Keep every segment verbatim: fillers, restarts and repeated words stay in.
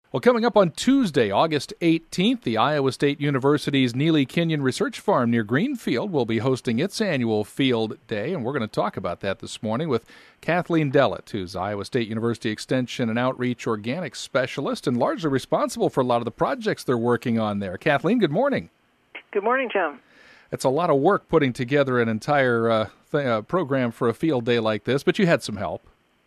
Well, coming up on Tuesday, August eighteenth, the Iowa State University's Neely Kenyon Research Farm near Greenfield will be hosting its annual Field Day, and we're going to talk about that this morning with Kathleen Dellett, who's Iowa State University Extension and Outreach Organics Specialist and largely responsible for a lot of the projects they're working on there. Kathleen, good morning. Good morning, Jim. It's a lot of work putting together an entire uh, th- uh, program for a field day like this, but you had some help.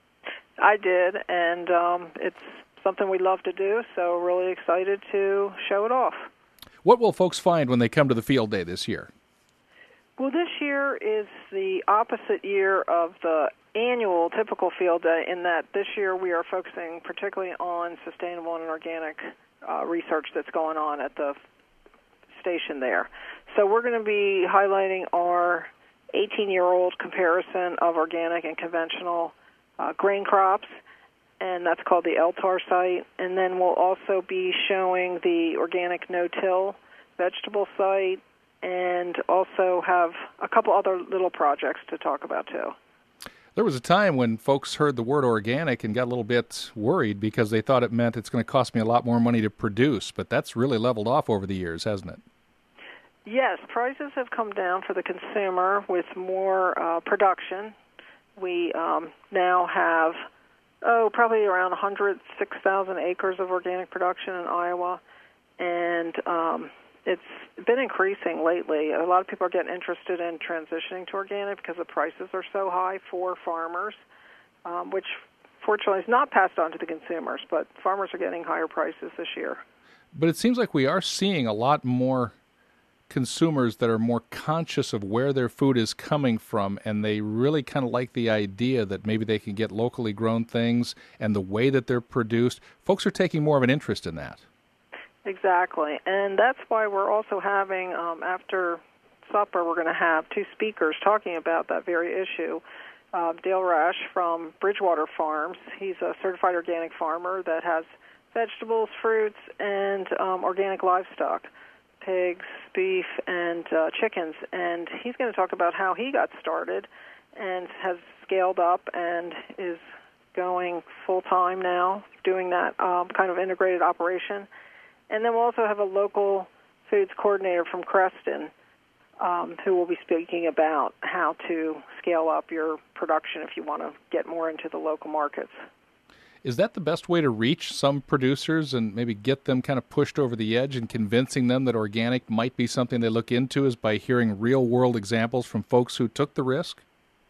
I did, and um, it's something we love to do, so really excited to show it off. What will folks find when they come to the field day this year? Well, this year is the opposite year of the annual typical field day in that this year we are focusing particularly on sustainable and organic uh, research that's going on at the station there. So we're going to be highlighting our eighteen-year-old comparison of organic and conventional uh, grain crops, and that's called the L T A R site. And then we'll also be showing the organic no-till vegetable site and also have a couple other little projects to talk about, too. There was a time when folks heard the word organic and got a little bit worried because they thought it meant it's going to cost me a lot more money to produce, but that's really leveled off over the years, hasn't it? Yes, prices have come down for the consumer with more uh, production. We um, now have Oh, probably around one hundred six thousand acres of organic production in Iowa, and um, it's been increasing lately. A lot of people are getting interested in transitioning to organic because the prices are so high for farmers, um, which fortunately is not passed on to the consumers, but farmers are getting higher prices this year. But it seems like we are seeing a lot more consumers that are more conscious of where their food is coming from, and they really kind of like the idea that maybe they can get locally grown things and the way that they're produced. Folks are taking more of an interest in that. Exactly, and that's why we're also having, um, after supper, we're going to have two speakers talking about that very issue. Uh, Dale Rash from Bridgewater Farms, he's a certified organic farmer that has vegetables, fruits, and um, organic livestock. Pigs, beef, and uh, chickens, and he's going to talk about how he got started and has scaled up and is going full-time now, doing that um, kind of integrated operation. And then we'll also have a local foods coordinator from Creston um, who will be speaking about how to scale up your production if you want to get more into the local markets. Is that the best way to reach some producers and maybe get them kind of pushed over the edge and convincing them that organic might be something they look into, is by hearing real-world examples from folks who took the risk?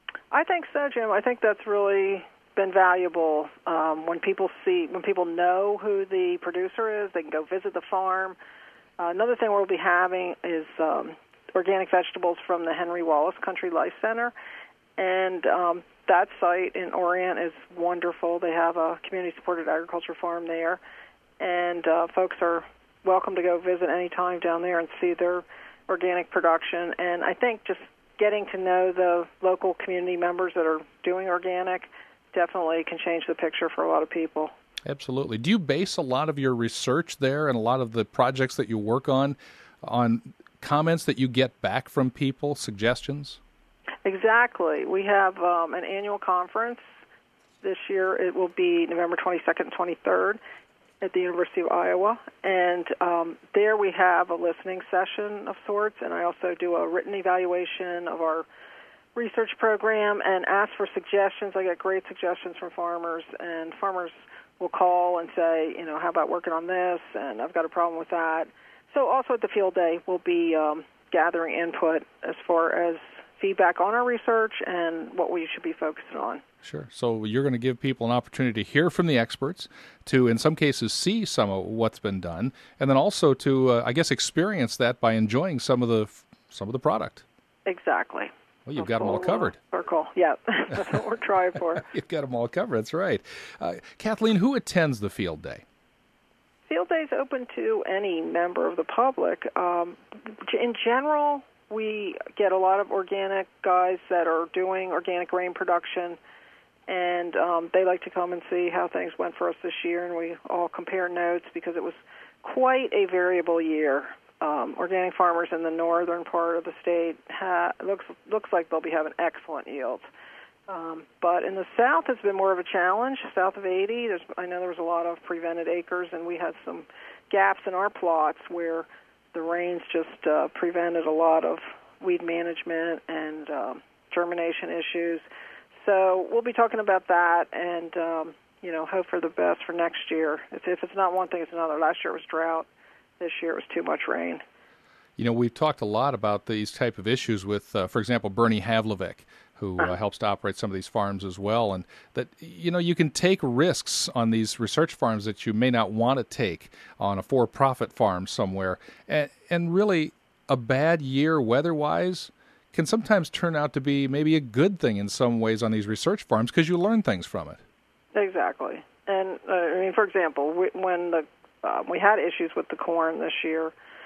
I think so, Jim. I think that's really been valuable. Um, when people see, when people know who the producer is, they can go visit the farm. Uh, another thing we'll be having is um, organic vegetables from the Henry Wallace Country Life Center, and um, that site in Orient is wonderful. They have a community-supported agriculture farm there, and uh, folks are welcome to go visit any time down there and see their organic production. And I think just getting to know the local community members that are doing organic definitely can change the picture for a lot of people. Absolutely. Do you base a lot of your research there and a lot of the projects that you work on on comments that you get back from people, suggestions? Exactly. We have um, an annual conference. This year it will be November twenty-second and twenty-third at the University of Iowa. And um, there we have a listening session of sorts, and I also do a written evaluation of our research program and ask for suggestions. I get great suggestions from farmers, and farmers will call and say, you know, how about working on this, and I've got a problem with that. So also at the field day, we'll be um, gathering input as far as feedback on our research and what we should be focusing on. Sure. So you're going to give people an opportunity to hear from the experts, to, in some cases, see some of what's been done, and then also to, uh, I guess, experience that by enjoying some of the some of the product. Exactly. Well, you've got them all covered. Uh, circle. Yeah, that's what we're trying for. You've got them all covered. That's right. Uh, Kathleen, who attends the field day? Field day is open to any member of the public. Um, in general, we get a lot of organic guys that are doing organic grain production, and um, they like to come and see how things went for us this year, and we all compare notes because it was quite a variable year. Um, organic farmers in the northern part of the state ha- looks looks like they'll be having excellent yields, Um, but in the south, it's been more of a challenge. South of eighty, there's, I know there was a lot of prevented acres, and we had some gaps in our plots where the rains just uh, prevented a lot of weed management and um, germination issues. So we'll be talking about that and, um, you know, hope for the best for next year. If, if it's not one thing, it's another. Last year it was drought. This year it was too much rain. You know, we've talked a lot about these type of issues with, uh, for example, Bernie Havlovic, who uh, helps to operate some of these farms as well, and that, you know, you can take risks on these research farms that you may not want to take on a for-profit farm somewhere. And, and really, a bad year weather-wise can sometimes turn out to be maybe a good thing in some ways on these research farms because you learn things from it. Exactly. And, uh, I mean, for example, we, when the uh, we had issues with the corn this year,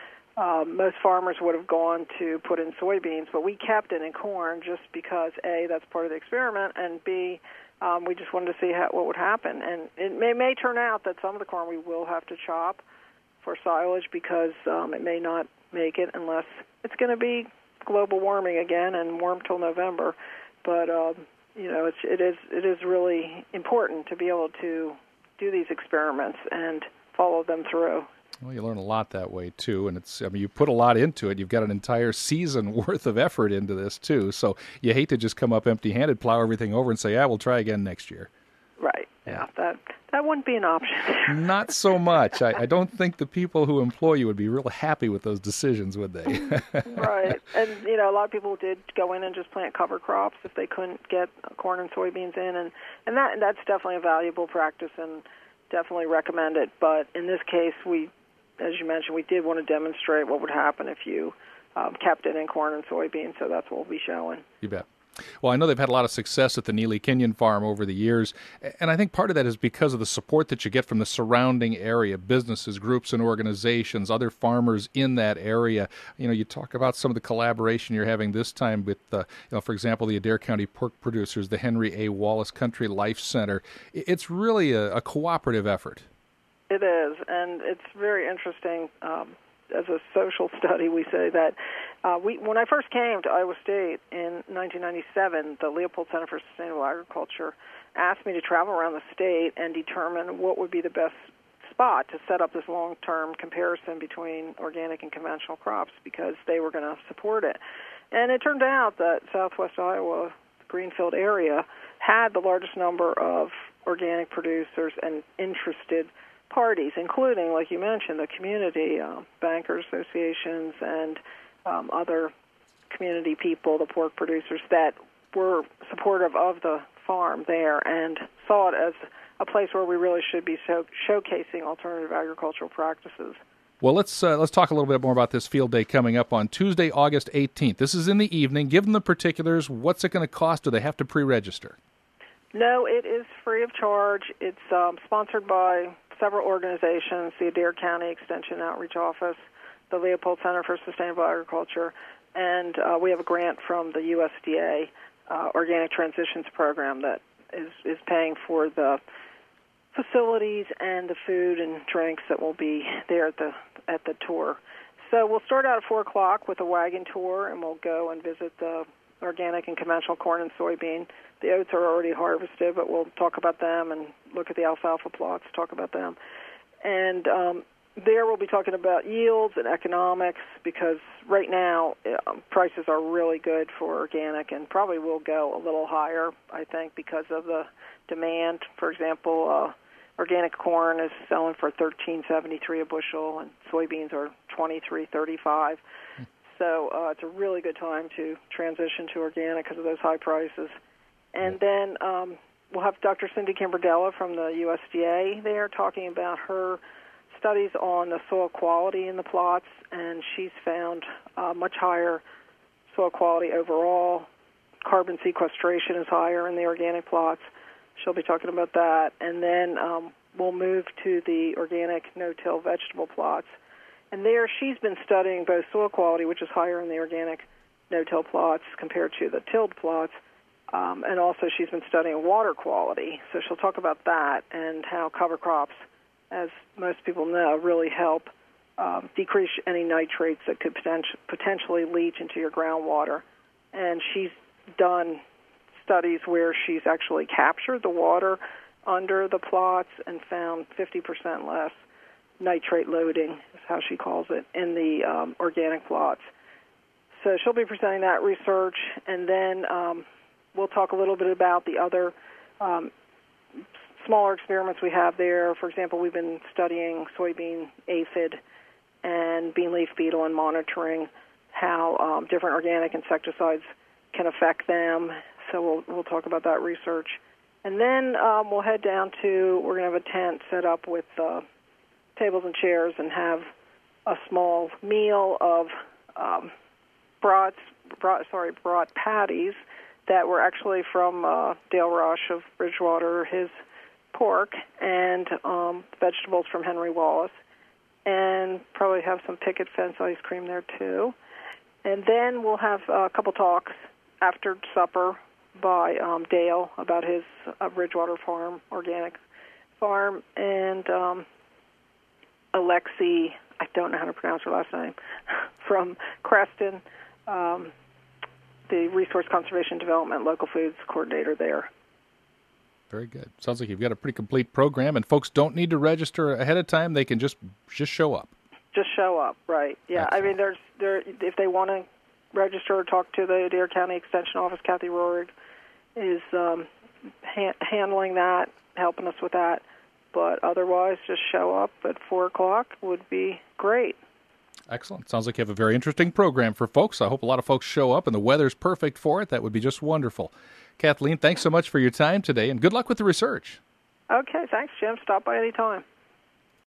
Um, most farmers would have gone to put in soybeans, but we kept it in corn just because, A, that's part of the experiment, and B, um, we just wanted to see how, what would happen. And it may, may turn out that some of the corn we will have to chop for silage because um, it may not make it unless it's going to be global warming again and warm till November. But, um, you know, it's, it is it is really important to be able to do these experiments and follow them through. Well, you learn a lot that way, too, and it's, I mean, you put a lot into it. You've got an entire season worth of effort into this, too, so you hate to just come up empty-handed, plow everything over, and say, yeah, we'll try again next year. Right, yeah, that that wouldn't be an option. Not so much. I, I don't think the people who employ you would be real happy with those decisions, would they? Right, and, you know, a lot of people did go in and just plant cover crops if they couldn't get corn and soybeans in, and, and that that's definitely a valuable practice and definitely recommend it, but in this case, we as you mentioned, we did want to demonstrate what would happen if you um, kept it in corn and soybeans, so that's what we'll be showing. You bet. Well, I know they've had a lot of success at the Neely Kenyon farm over the years, and I think part of that is because of the support that you get from the surrounding area, businesses, groups and organizations, other farmers in that area. You know, you talk about some of the collaboration you're having this time with, uh, you know, for example, the Adair County pork producers, the Henry A. Wallace Country Life Center. It's really a, a cooperative effort. It is, and it's very interesting. Um, as a social study, we say that uh, we, when I first came to Iowa State in nineteen ninety-seven, the Leopold Center for Sustainable Agriculture asked me to travel around the state and determine what would be the best spot to set up this long-term comparison between organic and conventional crops because they were going to support it. And it turned out that southwest Iowa, the Greenfield area, had the largest number of organic producers and interested parties, including, like you mentioned, the community, uh, bankers associations, and um, other community people, the pork producers, that were supportive of the farm there and saw it as a place where we really should be show- showcasing alternative agricultural practices. Well, let's uh, let's talk a little bit more about this field day coming up on Tuesday, August eighteenth. This is in the evening. Give them the particulars. What's it going to cost? Do they have to pre-register? No, it is free of charge. It's um, sponsored by several organizations, the Adair County Extension Outreach Office, the Leopold Center for Sustainable Agriculture, and uh, we have a grant from the U S D A uh, Organic Transitions Program that is, is paying for the facilities and the food and drinks that will be there at the at the tour. So we'll start out at four o'clock with a wagon tour, and we'll go and visit the organic and conventional corn and soybean. The oats are already harvested, but we'll talk about them and look at the alfalfa plots, talk about them. And um, there we'll be talking about yields and economics because right now um, prices are really good for organic and probably will go a little higher, I think, because of the demand. For example, uh, organic corn is selling for thirteen seventy-three a bushel, and soybeans are twenty-three thirty-five. So uh, it's a really good time to transition to organic because of those high prices. And then um, we'll have Doctor Cindy Kimberdella from the U S D A there talking about her studies on the soil quality in the plots, and she's found uh, much higher soil quality overall. Carbon sequestration is higher in the organic plots. She'll be talking about that. And then um, we'll move to the organic no-till vegetable plots. And there she's been studying both soil quality, which is higher in the organic no-till plots compared to the tilled plots, um, and also she's been studying water quality. So she'll talk about that and how cover crops, as most people know, really help um, decrease any nitrates that could potent- potentially leach into your groundwater. And she's done studies where she's actually captured the water under the plots and found fifty percent less nitrate loading, is how she calls it, in the um, organic plots. So she'll be presenting that research, and then um, we'll talk a little bit about the other um, smaller experiments we have there. For example, we've been studying soybean aphid and bean leaf beetle and monitoring how um, different organic insecticides can affect them. So we'll we'll talk about that research. And then um, we'll head down to, we're going to have a tent set up with uh, tables and chairs and have a small meal of um, brats, brat, sorry, brat patties that were actually from uh, Dale Rush of Bridgewater, his pork, and um, vegetables from Henry Wallace, and probably have some picket fence ice cream there too. And then we'll have a couple talks after supper by um, Dale about his uh, Bridgewater Farm, organic farm, and um, Alexi, I don't know how to pronounce her last name, from Creston, um, the Resource Conservation Development Local Foods Coordinator there. Very good. Sounds like you've got a pretty complete program, and folks don't need to register ahead of time. They can just just show up. Just show up, right. Yeah, Excellent. I mean, there's there if they want to register or talk to the Adair County Extension Office, Kathy Rohrig is um, ha- handling that, helping us with that. But otherwise, just show up at four o'clock would be great. Excellent. Sounds like you have a very interesting program for folks. I hope a lot of folks show up, and the weather's perfect for it. That would be just wonderful. Kathleen, thanks so much for your time today, and good luck with the research. Okay, thanks, Jim. Stop by any time.